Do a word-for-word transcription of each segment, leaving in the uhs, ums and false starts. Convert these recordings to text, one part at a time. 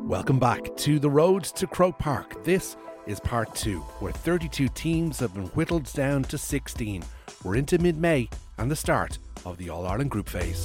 Welcome back to The Road to Croke Park. This is part two, where thirty-two teams have been whittled down to sixteen. We're into mid-May and the start of the All-Ireland group phase.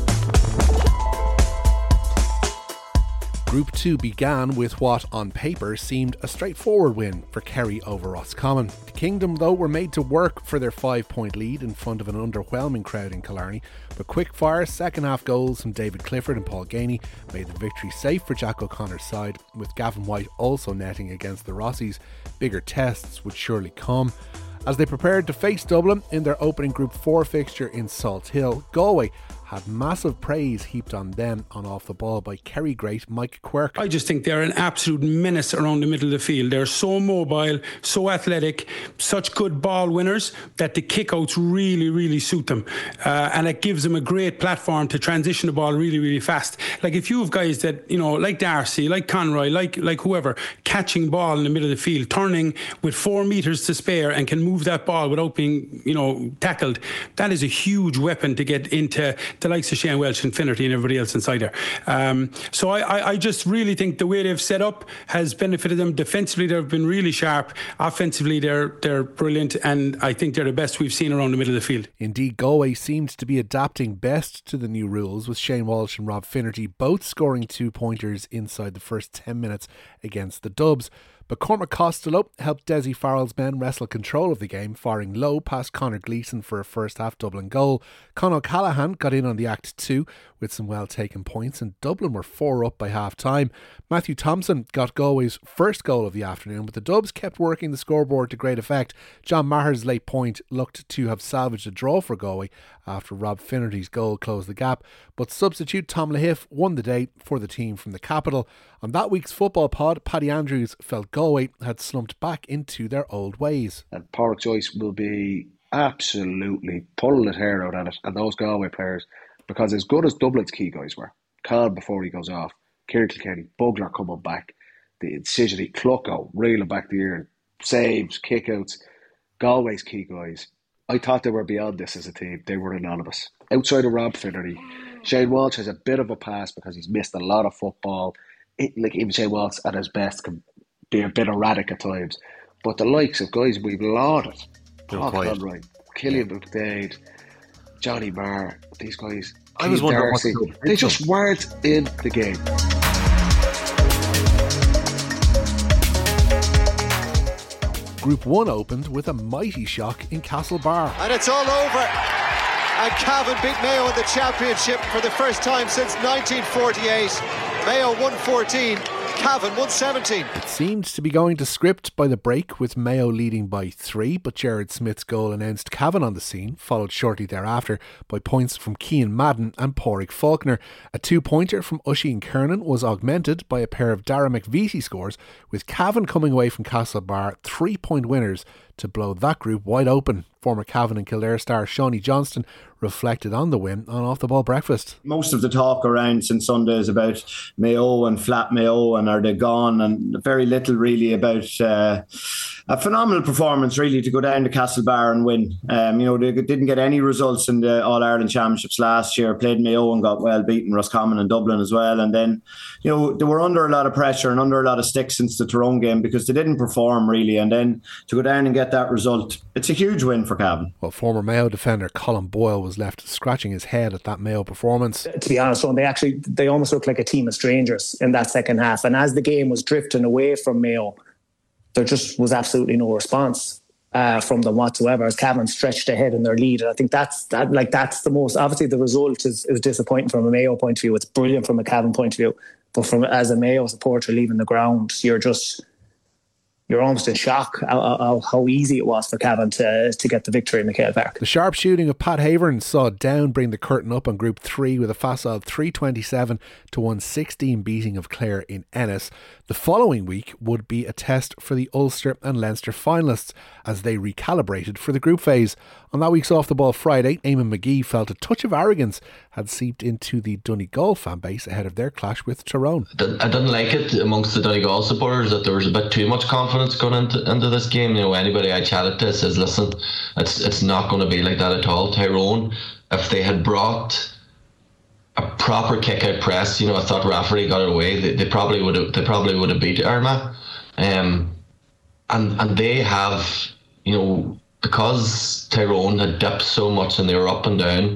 Group two began with what, on paper, seemed a straightforward win for Kerry over Roscommon. The Kingdom, though, were made to work for their five-point lead in front of an underwhelming crowd in Killarney, but quick-fire second-half goals from David Clifford and Paul Ganey made the victory safe for Jack O'Connor's side, with Gavin White also netting against the Rossies. Bigger tests would surely come. As they prepared to face Dublin in their opening Group four fixture in Salt Hill, Galway had massive praise heaped on them on off the ball by Kerry great Mike Quirk. I just think they're an absolute menace around the middle of the field. They're so mobile, so athletic, such good ball winners that the kickouts really, really suit them. Uh, and it gives them a great platform to transition the ball really, really fast. Like if you have guys that, you know, like Darcy, like Conroy, like like whoever, catching ball in the middle of the field, turning with four metres to spare and can move that ball without being, you know, tackled, that is a huge weapon to get into the likes of Shane Welch and Finnerty and everybody else inside there. Um, so I, I, I just really think the way they've set up has benefited them. Defensively, they've been really sharp. Offensively, they're they're brilliant, and I think they're the best we've seen around the middle of the field. Indeed, Galway seemed to be adapting best to the new rules, with Shane Walsh and Rob Finnerty both scoring two pointers inside the first ten minutes against the Dubs. But Cormac Costello helped Desi Farrell's men wrestle control of the game, firing low past Conor Gleeson for a first half Dublin goal. Con O'Callaghan got in on the act too with some well taken points, and Dublin were four up by half time. Matthew Thompson got Galway's first goal of the afternoon, but the Dubs kept working the scoreboard to great effect. John Maher's late point looked to have salvaged a draw for Galway after Rob Finnerty's goal closed the gap, but substitute Tom Lahiff won the day for the team from the capital. On that week's football pod, Paddy Andrews felt Galway had slumped back into their old ways. And Pádraig Joyce will be absolutely pulling his hair out at it, and those Galway players, because as good as Dublin's key guys were, Cal before he goes off, Kieran Kilkenny, Bugler coming back, the incision, Clucko reeling back the ear, saves, kickouts, Galway's key guys. I thought they were beyond this as a team. They were anonymous. Outside of Rob Finnerty, Shane Walsh has a bit of a pass because he's missed a lot of football. It, like even Shane Walsh at his best can be a bit erratic at times. But the likes of guys we've lauded, Paul Conroy, Killian McDade, Johnny Marr, these guys, I was wondering Darcy, what they just weren't in the game. Group one opened with a mighty shock in Castlebar. And it's all over. And Cavan beat Mayo in the championship for the first time since nineteen forty-eight. Mayo won fourteen, Cavan won seventeen. It seemed to be going to script by the break, with Mayo leading by three, but Jared Smith's goal announced Cavan on the scene, followed shortly thereafter by points from Cian Madden and Pádraig Faulkner. A two-pointer from Oisin Kernan was augmented by a pair of Dara McVitie scores, with Cavan coming away from Castlebar three-point winners to blow that group wide open. Former Cavan and Kildare star Shawnee Johnston reflected on the win on Off the Ball Breakfast. Most of the talk around since Sunday is about Mayo and flat Mayo and are they gone, and very little really about uh, a phenomenal performance really to go down to Castlebar and win. Um, you know, they didn't get any results in the All-Ireland Championships last year, played Mayo and got well beaten, Roscommon and Dublin as well, and then, you know, they were under a lot of pressure and under a lot of stick since the Tyrone game because they didn't perform really, and then to go down and get that result, it's a huge win for Cavan. Well, former Mayo defender Colin Boyle was left scratching his head at that Mayo performance. To be honest, they actually they almost looked like a team of strangers in that second half, and as the game was drifting away from Mayo, there just was absolutely no response uh, from them whatsoever as Cavan stretched ahead in their lead. And I think that's that like that's the most, obviously the result is, is disappointing from a Mayo point of view. It's brilliant from a Cavan point of view, but from as a Mayo supporter leaving the ground, you're just you're almost in shock how, how, how easy it was for Cavan to, to get the victory in McHale Park. The sharp shooting of Pat Havern saw Down bring the curtain up on Group three with a facile three twenty-seven to one sixteen beating of Clare in Ennis. The following week would be a test for the Ulster and Leinster finalists as they recalibrated for the group phase. On that week's Off the Ball Friday, Eamon McGee felt a touch of arrogance had seeped into the Donegal fan base ahead of their clash with Tyrone. I didn't like it amongst the Donegal supporters that there was a bit too much confidence going into, into this game. You know, anybody I chatted to says, listen, it's it's not going to be like that at all. Tyrone, if they had brought a proper kick out press, you know, I thought referee got it away. They, they probably would have. They probably would have beat Armagh, um, and and they have, you know, because Tyrone had dipped so much and they were up and down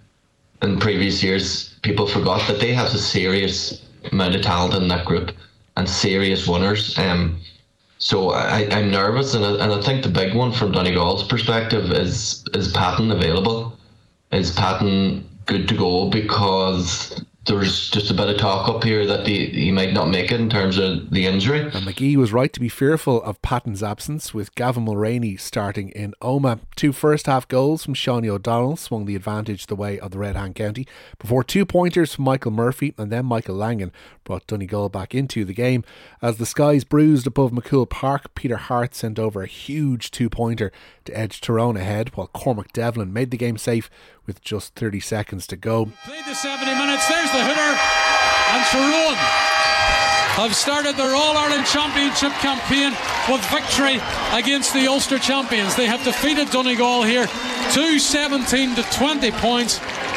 in previous years. People forgot that they have a serious amount of talent in that group and serious winners. Um, so I, I'm nervous, and I, and I think the big one from Donegal's perspective is is Patton available? Is Patton good to go? Because there's just a bit of talk up here that the, he might not make it in terms of the injury. And McGee was right to be fearful of Patton's absence, with Gavin Mulroney starting in Omagh. Two first half goals from Shawnee O'Donnell swung the advantage the way of the Red Hand County before two pointers from Michael Murphy and then Michael Langan brought Donegal back into the game. As the skies bruised above McCool Park, Peter Hart sent over a huge two pointer to edge Tyrone ahead, while Cormac Devlin made the game safe with just thirty seconds to go. Played the seventy minutes, there's the hooter, and Tyrone have started their All-Ireland Championship campaign with victory against the Ulster champions. They have defeated Donegal here, two seventeen to twenty points.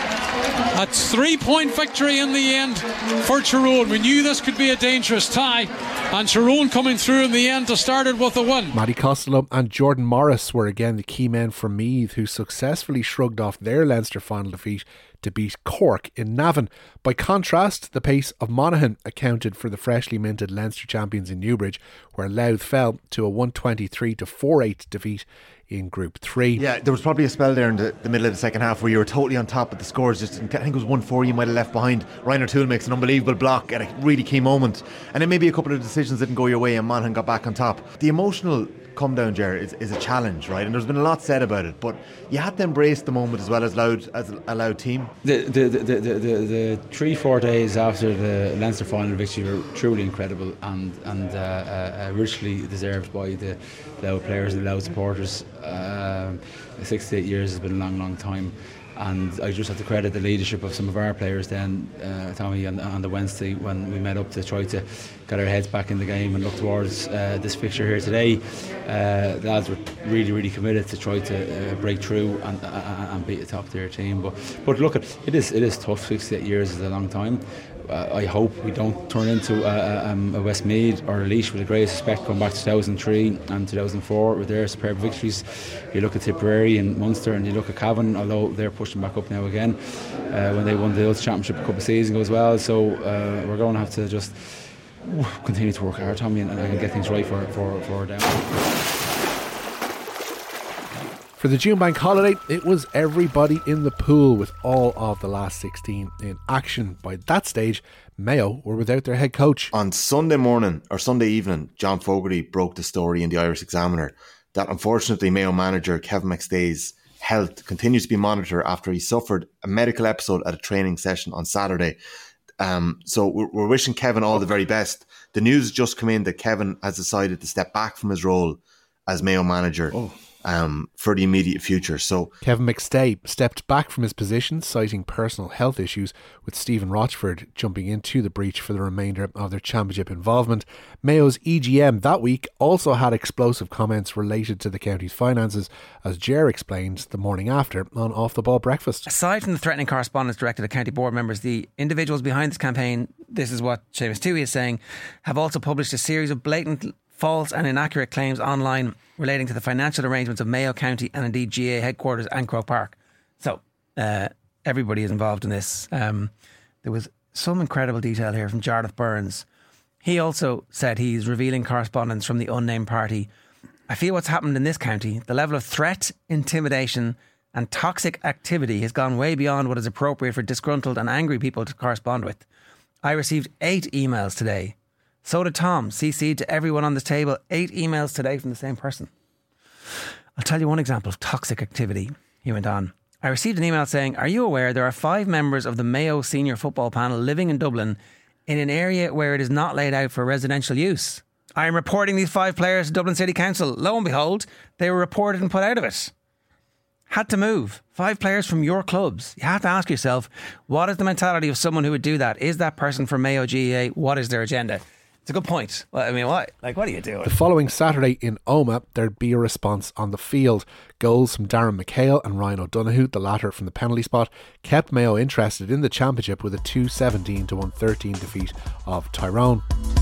A three-point victory in the end for Tyrone. We knew this could be a dangerous tie, and Tyrone coming through in the end to start it with a win. Matty Costello and Jordan Morris were again the key men from Meath, who successfully shrugged off their Leinster final defeat to beat Cork in Navan. By contrast, the pace of Monaghan accounted for the freshly minted Leinster champions in Newbridge, where Louth fell to a one twenty-three to four eight defeat in Group three. Yeah, there was probably a spell there in the, the middle of the second half where you were totally on top of the scores. Just I think it was one four you might have left behind. Ryan O'Toole makes an unbelievable block at a really key moment, and then maybe a couple of decisions didn't go your way and Monaghan got back on top. The emotional come down, Ger, is, is a challenge, right? And there's been a lot said about it, but you had to embrace the moment as well as loud as a loud team. The the, the, the, the, the three four days after the Leinster final victory were truly incredible and and uh, uh, richly deserved by the Louth players and Louth supporters. Um, sixty-eight years has been a long, long time. And I just have to credit the leadership of some of our players then, uh, Tommy, on, on the Wednesday when we met up to try to get our heads back in the game and look towards uh, this fixture here today. Uh, the lads were really, really committed to try to uh, break through and, uh, and beat a top tier team. But but look, it is it is tough. sixty-eight years is a long time. Uh, I hope we don't turn into a, um, a Westmeath or a Laois, with the greatest respect, going back to two thousand three and two thousand four with their superb victories. You look at Tipperary and Munster and you look at Cavan, although they're pushing back up now again, uh, when they won the Ulster Championship a couple of seasons ago as well. So uh, we're going to have to just continue to work hard, Tommy, and, and get things right for, for, for them. For the June bank holiday, it was everybody in the pool, with all of the last sixteen in action. By that stage, Mayo were without their head coach. On Sunday morning, or Sunday evening, John Fogarty broke the story in the Irish Examiner that unfortunately Mayo manager Kevin McStay's health continues to be monitored after he suffered a medical episode at a training session on Saturday. Um, so we're, we're wishing Kevin all the very best. The news just come in that Kevin has decided to step back from his role as Mayo manager. Oh. Um, for the immediate future. So Kevin McStay stepped back from his position, citing personal health issues, with Stephen Rochford jumping into the breach for the remainder of their championship involvement. Mayo's E G M that week also had explosive comments related to the county's finances, as Ger explained the morning after on Off the Ball Breakfast. Aside from the threatening correspondence directed at county board members, the individuals behind this campaign, this is what Seamus Tuohy is saying, have also published a series of blatant, false and inaccurate claims online relating to the financial arrangements of Mayo County and indeed G A A headquarters and Croke Park. So uh, everybody is involved in this. Um, there was some incredible detail here from Jarlath Burns. He also said he's revealing correspondence from the unnamed party. I feel what's happened in this county, the level of threat, intimidation and toxic activity has gone way beyond what is appropriate for disgruntled and angry people to correspond with. I received eight emails today. So did Tom, C C'd to everyone on this table. Eight emails today from the same person. I'll tell you one example of toxic activity. He went on. I received an email saying, are you aware there are five members of the Mayo senior football panel living in Dublin in an area where it is not laid out for residential use? I am reporting these five players to Dublin City Council. Lo and behold, they were reported and put out of it. Had to move. Five players from your clubs. You have to ask yourself, what is the mentality of someone who would do that? Is that person from Mayo G A A? What is their agenda? It's a good point. Well, I mean, what? Like, what are you doing? The following Saturday in Omagh, there'd be a response on the field. Goals from Darren McHale and Ryan O'Donoghue, the latter from the penalty spot, kept Mayo interested in the championship with a two seventeen to one thirteen defeat of Tyrone.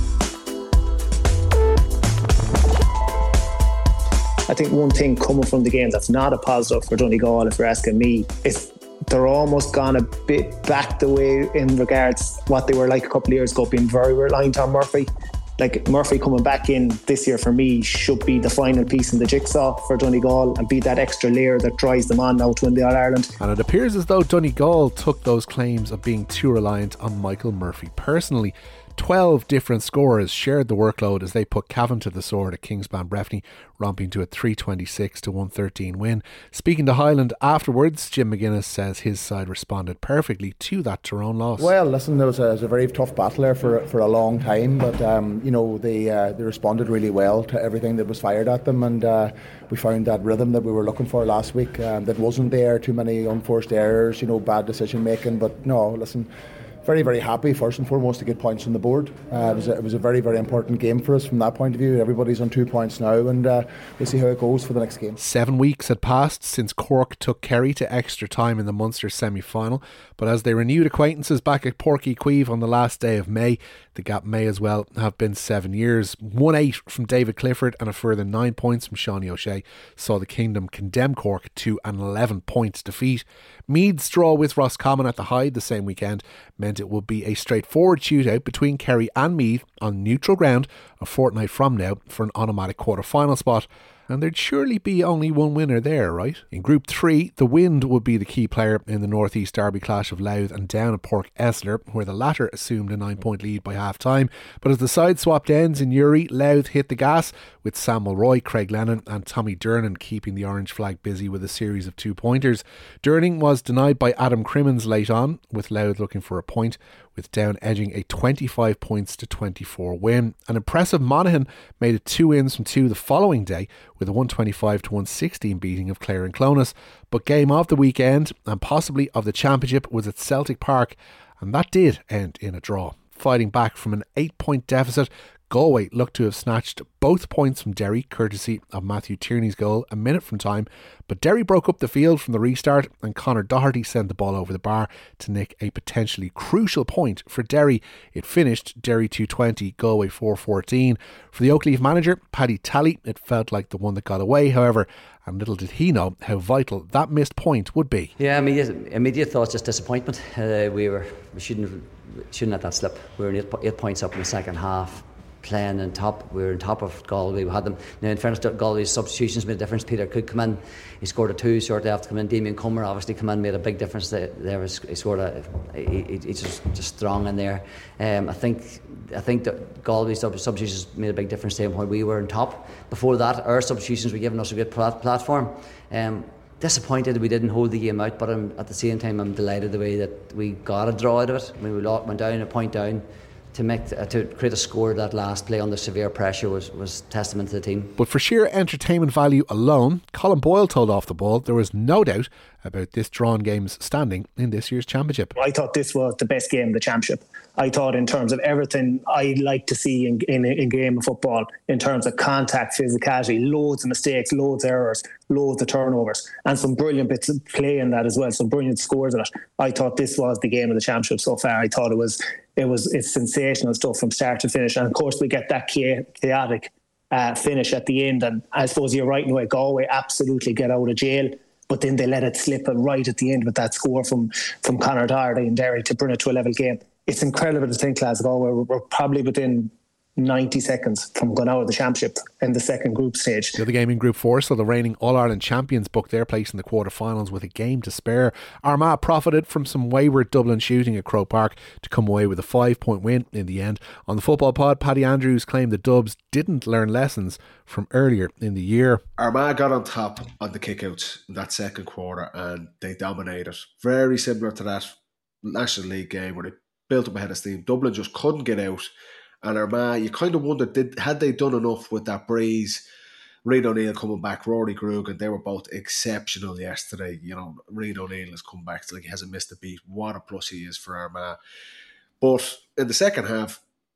I think one thing coming from the game that's not a positive for Donegal, if you're asking me, is they're almost gone a bit back the way in regards what they were like a couple of years ago, being very reliant on Murphy. Like, Murphy coming back in this year for me should be the final piece in the jigsaw for Donegal and be that extra layer that drives them on now to win the All-Ireland. And it appears as though Donegal took those claims of being too reliant on Michael Murphy personally. Twelve different scorers shared the workload as they put Cavan to the sword at Kingspan Breffni, romping to a three twenty-six to one thirteen win. Speaking to Highland afterwards, Jim McGuinness says his side responded perfectly to that Tyrone loss. Well, listen, there was a, it was a very tough battle there for for a long time, but um, you know they uh, they responded really well to everything that was fired at them, and uh, we found that rhythm that we were looking for last week. Um, that wasn't there. Too many unforced errors, you know, bad decision making. But no, listen. Very, very happy, first and foremost, to get points on the board. Uh, it, was a, it was a very, very important game for us from that point of view. Everybody's on two points now, and uh, we'll see how it goes for the next game. Seven weeks had passed since Cork took Kerry to extra time in the Munster semi-final, but as they renewed acquaintances back at Porky Queeve on the last day of May, the gap may as well have been seven years. one eight from David Clifford and a further nine points from Shawnee O'Shea saw the Kingdom condemn Cork to an eleven points defeat. Meath's draw with Roscommon at the Hyde the same weekend meant it would be a straightforward shootout between Kerry and Meath on neutral ground a fortnight from now for an automatic quarter-final spot. And there'd surely be only one winner there, right? In Group three, the Wind would be the key player in the North East derby clash of Louth and Down at Pork Esler, where the latter assumed a nine-point lead by half-time. But as the side swapped ends in Uri, Louth hit the gas, with Sam Mulroy, Craig Lennon and Tommy Durnan keeping the orange flag busy with a series of two-pointers. Durning was denied by Adam Crimmins late on, with Louth looking for a point, with Down edging a twenty-five points to twenty-four win. An impressive Monaghan made it two wins from two the following day, with a one twenty-five to one sixteen beating of Clare and Clonus. But game of the weekend, and possibly of the championship, was at Celtic Park, and that did end in a draw. Fighting back from an eight-point deficit, Galway looked to have snatched both points from Derry, courtesy of Matthew Tierney's goal a minute from time, but Derry broke up the field from the restart and Conor Doherty sent the ball over the bar to nick a potentially crucial point for Derry. It finished Derry two twenty, Galway four fourteen. For the Oakleaf manager, Paddy Talley, it felt like the one that got away, however, and little did he know how vital that missed point would be. Yeah, immediate, immediate thoughts, just disappointment. Uh, we were we shouldn't shouldn't let that slip. We were eight, eight points up in the second half. Playing on top, we were on top of Galway. We had them. Now, in fairness, Galway's substitutions made a difference. Peter Cook come in, he scored a two shortly after come in. Damien Comer obviously come in, made a big difference. There, there was he scored a. He, he's just, just strong in there. Um, I think I think that Galway's substitutions made a big difference to him when we were on top. Before that, our substitutions were giving us a good plat- platform. Um, disappointed we didn't hold the game out, but I'm, at the same time I'm delighted the way that we got a draw out of it. I mean, we went down a point down. To make uh, to create a score, that last play under severe pressure was, was testament to the team. But for sheer entertainment value alone, Colin Boyle told Off the Ball there was no doubt about this drawn game's standing in this year's championship. I thought this was the best game of the championship. I thought in terms of everything I like to see in, in, in game of football, in terms of contact, physicality, loads of mistakes, loads of errors, loads of turnovers, and some brilliant bits of play in that as well, some brilliant scores in it. I thought this was the game of the championship so far. I thought it was it was it's sensational stuff from start to finish, and of course we get that chaotic uh, finish at the end. And I suppose you're right in a way, Galway absolutely get out of jail, but then they let it slip right at the end with that score from from Conor Doherty and Derry to bring it to a level game. It's incredible to think, Glasgow, we're, we're probably within ninety seconds from going out of the championship in the second group stage. The other game in Group four, so the reigning All-Ireland champions booked their place in the quarter-finals with a game to spare. Armagh profited from some wayward Dublin shooting at Croke Park to come away with a five-point win in the end. On the football pod, Paddy Andrews claimed the Dubs didn't learn lessons from earlier in the year. Armagh got on top on the kickouts in that second quarter and they dominated. Very similar to that National League game where they built up ahead of steam. Dublin just couldn't get out. And Armagh, you kind of wondered, did had they done enough with that breeze? Reid O'Neill coming back, Rory Grugan, they were both exceptional yesterday. You know, Reid O'Neill has come back, it's like he hasn't missed a beat. What a plus he is for Armagh. But in the second half,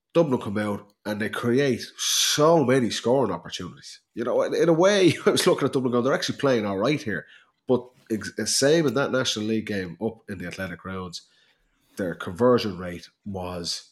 Dublin come out and they create so many scoring opportunities. You know, in, in a way, I was looking at Dublin going, they're actually playing all right here. But ex- same in that National League game up in the Athletic Grounds, their conversion rate was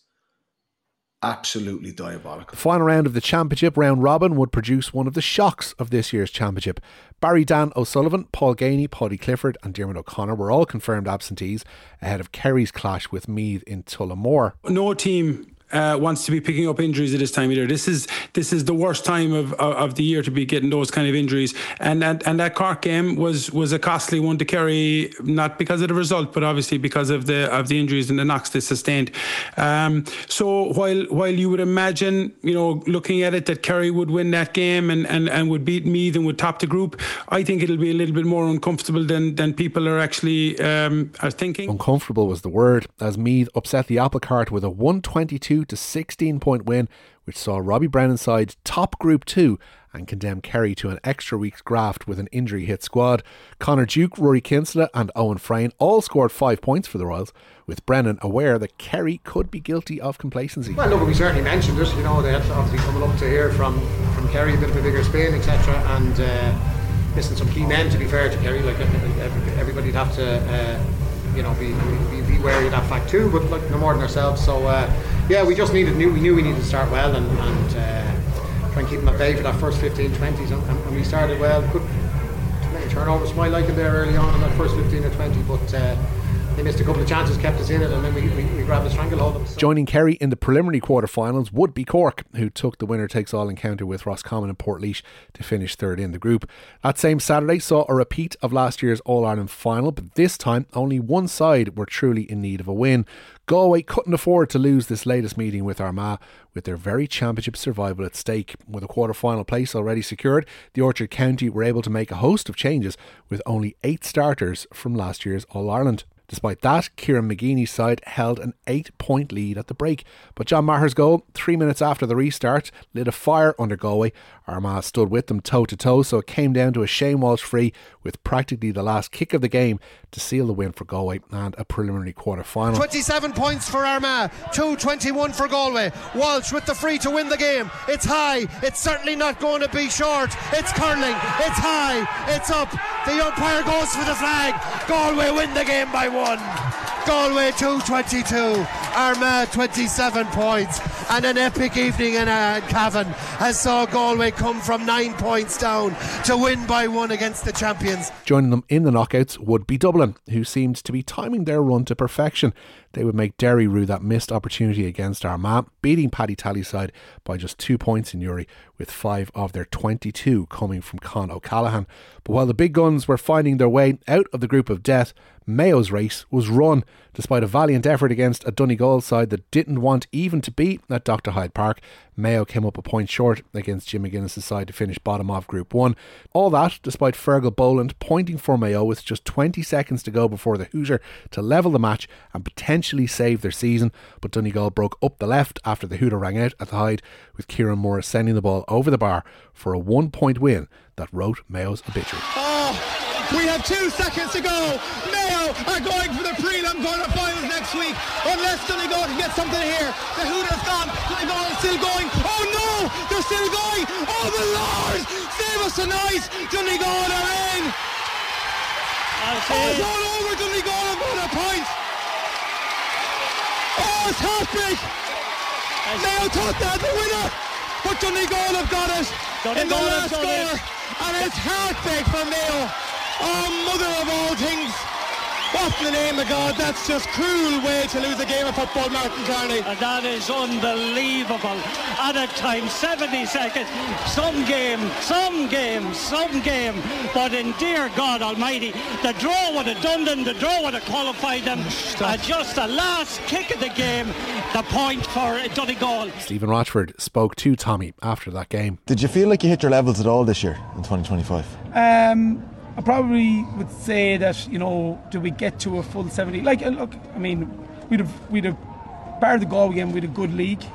absolutely diabolical. The final round of the championship round robin would produce one of the shocks of this year's championship. Barry Dan O'Sullivan, Paul Ganey, Paddy Clifford and Diarmuid O'Connor were all confirmed absentees ahead of Kerry's clash with Meath in Tullamore. No team Uh, wants to be picking up injuries at this time of year. This is this is the worst time of, of, of the year to be getting those kind of injuries. And and, and that Cork game was was a costly one to Kerry, not because of the result, but obviously because of the of the injuries and the knocks they sustained. Um, so while while you would imagine, you know, looking at it, that Kerry would win that game and, and, and would beat Meath and would top the group, I think it'll be a little bit more uncomfortable than than people are actually um, are thinking. Uncomfortable was the word, as Meath upset the apple cart with a one twenty-two to sixteen point win, which saw Robbie Brennan's side top Group two and condemned Kerry to an extra week's graft with an injury hit squad. Conor Duke, Rory Kinsella and Owen Frayne all scored five points for the Royals, with Brennan aware that Kerry could be guilty of complacency. Well, look, we certainly mentioned it. You know, they had obviously coming up to here from, from Kerry, a bit of a bigger Spain, et cetera. And uh, missing some key men, to be fair to Kerry. Like everybody'd have to, uh, you know, be, be be wary of that fact too. But like no more than ourselves. So uh, yeah, we just needed knew we knew we needed to start well and. and uh, try and keep them at bay for that first fifteen, twenties, and, and we started well. Good many turnovers for my liking there early on in that first fifteen or twenty, but uh, they missed a couple of chances, kept us in it, and then we, we, we grabbed a stranglehold of them. So. Joining Kerry in the preliminary quarter-finals would be Cork, who took the winner-takes-all encounter with Roscommon and Portlaoise to finish third in the group. That same Saturday saw a repeat of last year's All-Ireland final, but this time only one side were truly in need of a win. Galway couldn't afford to lose this latest meeting with Armagh, with their very championship survival at stake. With a quarter-final place already secured, the Orchard County were able to make a host of changes with only eight starters from last year's All-Ireland. Despite that, Kieran McGeeney's side held an eight-point lead at the break. But John Maher's goal, three minutes after the restart, lit a fire under Galway. Armagh stood with them toe-to-toe, so it came down to a Shane Walsh free with practically the last kick of the game to seal the win for Galway and a preliminary quarter-final. twenty-seven points for Armagh, two twenty-one for Galway. Walsh with the free to win the game. It's high, it's certainly not going to be short. It's curling, it's high, it's up. The umpire goes for the flag. Galway win the game by one. Galway two twenty-two, Armagh twenty-seven points, and an epic evening in uh, Cavan has saw Galway come from nine points down to win by one against the champions. Joining them in the knockouts would be Dublin, who seemed to be timing their run to perfection. They would make Derry rue that missed opportunity against Armagh, beating Paddy Tally's side by just two points in Uri, with five of their twenty-two coming from Con O'Callaghan. But while the big guns were finding their way out of the group of death, Mayo's race was run. Despite a valiant effort against a Donegal side that didn't want even to be at Doctor Hyde Park, Mayo came up a point short against Jim McGuinness' side to finish bottom of Group one. All that despite Fergal Boland pointing for Mayo with just twenty seconds to go before the Hoosier to level the match and potentially save their season. But Donegal broke up the left after the Hooter rang out at the Hyde, with Kieran Moore sending the ball over the bar for a one point win that wrote Mayo's obituary. Oh. We have two seconds to go. Mayo are going for the prelim quarter-finals next week. Unless Donegal can get something here. The Hooter's gone. Donegal is still going. Oh no! They're still going. Oh the Lord! Save us tonight. Donegal are in. Oh, it's all over. Donegal have won a point. Oh, it's heartbreak. Mayo thought they had the winner, but Donegal have got it Donegal in the last score, and it's heartbreak for Mayo. Oh, mother of all things. What in the name of God? That's just cruel way to lose a game of football, Martin Carney. And that is unbelievable. At a time, seventy seconds. Some game, some game, some game. But in dear God Almighty, the draw would have done them, the draw would have qualified them. Uh, just the last kick of the game, the point for Donegal. Stephen Rochford spoke to Tommy after that game. Did you feel like you hit your levels at all this year in twenty twenty-five? Um... I probably would say that, you know, do we get to a full seventy? Like, look, I mean, we'd have, we'd have, part of the Galway game, we'd a good league.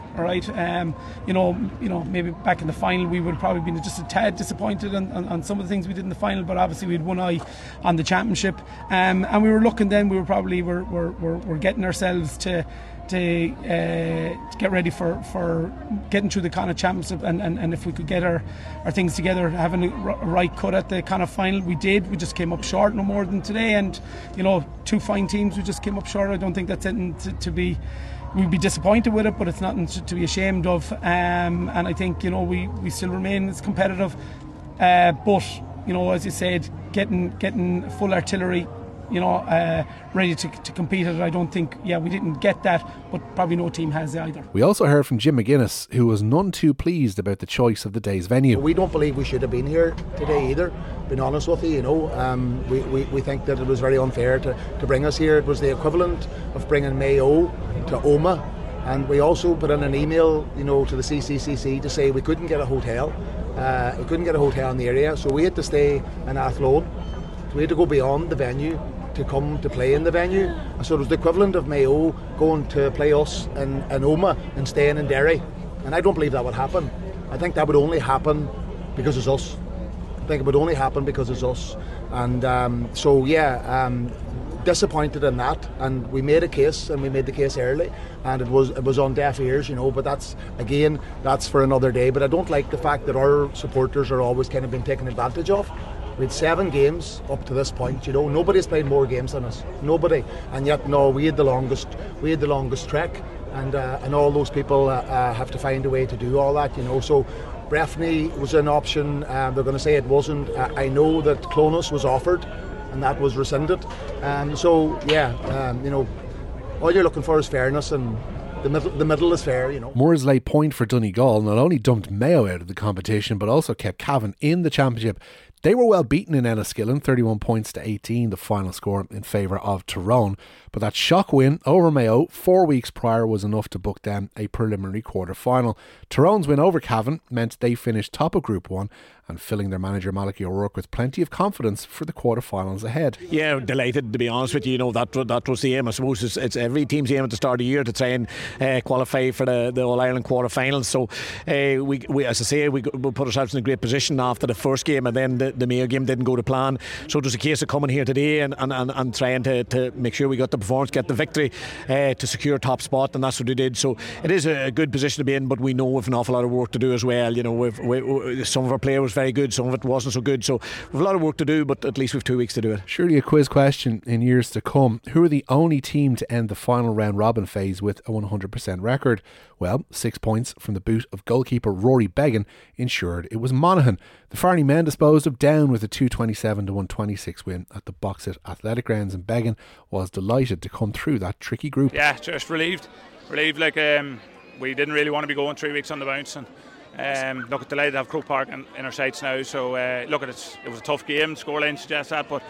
All right, um, you know, you know, maybe back in the final we would have probably been just a tad disappointed on, on, on some of the things we did in the final, but obviously we had one eye on the championship, um, and we were looking then. We were probably we're we're we're, we're getting ourselves to. To, uh, to get ready for, for getting through the Connacht Championship, and, and, and if we could get our, our things together, having a right cut at the Connacht final, we did. We just came up short, no more than today, and you know, two fine teams, we just came up short. I don't think that's anything to, to be, we'd be disappointed with it, but it's nothing to, to be ashamed of, um, and I think, you know, we, we still remain as competitive, uh, but you know, as you said, getting getting full artillery, you know, uh, ready to, to compete at it. I don't think, yeah, we didn't get that, but probably no team has either. We also heard from Jim McGuinness, who was none too pleased about the choice of the day's venue. We don't believe we should have been here today either, being honest with you, you know. Um, we, we, we think that it was very unfair to, to bring us here. It was the equivalent of bringing Mayo to Omagh, and we also put in an email, you know, to the C C C C to say we couldn't get a hotel. Uh, we couldn't get a hotel in the area, so we had to stay in Athlone. So we had to go beyond the venue to come to play in the venue. So it was the equivalent of Mayo going to play us in, in Omagh and staying in Derry. And I don't believe that would happen. I think that would only happen because it's us. I think it would only happen because it's us. And um, so, yeah, um, disappointed in that. And we made a case, and we made the case early. And it was it was on deaf ears, you know. But that's, again, that's for another day. But I don't like the fact that our supporters are always kind of being taken advantage of. We had seven games up to this point, you know. Nobody's played more games than us. Nobody. And yet, no, we had the longest. We had the longest trek, and uh, and all those people uh, uh, have to find a way to do all that, you know. So, Breffni was an option. Um, they're going to say it wasn't. Uh, I know that Clonus was offered, and that was rescinded. Um, so, yeah, um, you know, all you're looking for is fairness, and the middle, the middle is fair, you know. Moorsley Point for Donegal not only dumped Mayo out of the competition, but also kept Cavan in the championship. They were well beaten in Enniskillen, thirty-one points to eighteen, the final score in favour of Tyrone. But that shock win over Mayo four weeks prior was enough to book them a preliminary quarter-final. Tyrone's win over Cavan meant they finished top of Group one and filling their manager Malachy O'Rourke with plenty of confidence for the quarter-finals ahead. Yeah, delighted, to be honest with you. You know, that that was the aim. I suppose it's, it's every team's aim at the start of the year to try and uh, qualify for the, the All-Ireland quarter-finals. So, uh, we, we, as I say, we, we put ourselves in a great position after the first game, and then the, the Mayo game didn't go to plan. So it was a case of coming here today and, and, and, and trying to, to make sure we got the performance, get the victory uh, to secure top spot, and that's what we did. So it is a good position to be in, but we know we've an awful lot of work to do as well. You know, we've, we, we, some of our play was very good, some of it wasn't so good. So we've a lot of work to do, but at least we've two weeks to do it. Surely a quiz question in years to come. Who are the only team to end the final round robin phase with a one hundred percent record? Well, six points from the boot of goalkeeper Rory Beggan ensured it was Monaghan. The Farney men disposed of Down with a two twenty-seven to one twenty-six win at the Boxit Athletic Grounds, and Beggan was delighted to come through that tricky group. Yeah, just relieved. Relieved, like um, we didn't really want to be going three weeks on the bounce, and um, look, delighted to have Croke Park in, in our sights now. So uh, look, at it, it was a tough game, scoreline suggests that, but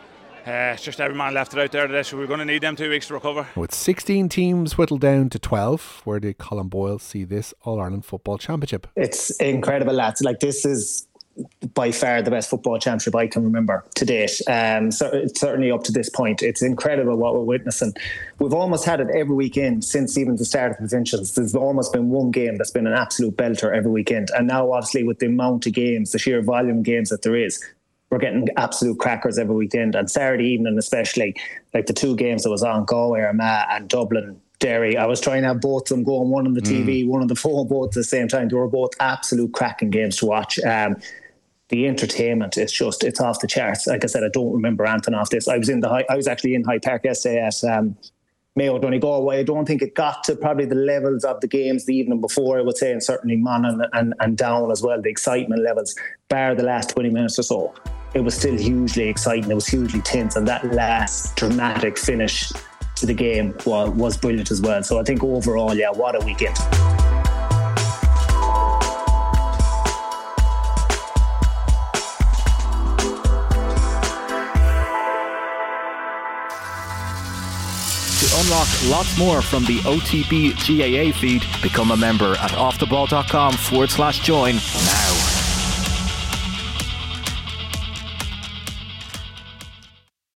Uh, it's just every man left it out there today, so we're going to need them two weeks to recover. With sixteen teams whittled down to twelve, where did Colin Boyle see this All-Ireland Football Championship? It's incredible, lads. Like, this is by far the best football championship I can remember to date. Um, so it's certainly up to this point. It's incredible what we're witnessing. We've almost had it every weekend since even the start of the provincials. There's almost been one game that's been an absolute belter every weekend. And now, obviously, with the amount of games, the sheer volume of games that there is, we're getting absolute crackers every weekend. And Saturday evening especially, like the two games that was on, Galway, Armagh and Dublin, Derry, I was trying to have both of them going, one on the mm. T V, one on the phone, both at the same time. They were both absolute cracking games to watch. Um, the entertainment is just, it's off the charts. Like I said, I don't remember anything off this. I was in the high, I was actually in High Park yesterday at um, Mayo Donegal. I don't think it got to probably the levels of the games the evening before, I would say, and certainly Monaghan and, and, and Down as well, the excitement levels, bar the last twenty minutes or so. It was still hugely exciting. It was hugely tense, and that last dramatic finish to the game was, was brilliant as well. So I think overall, yeah, what a weekend. To unlock lots more from the O T B G A A feed, become a member at offtheball.com forward slash join now.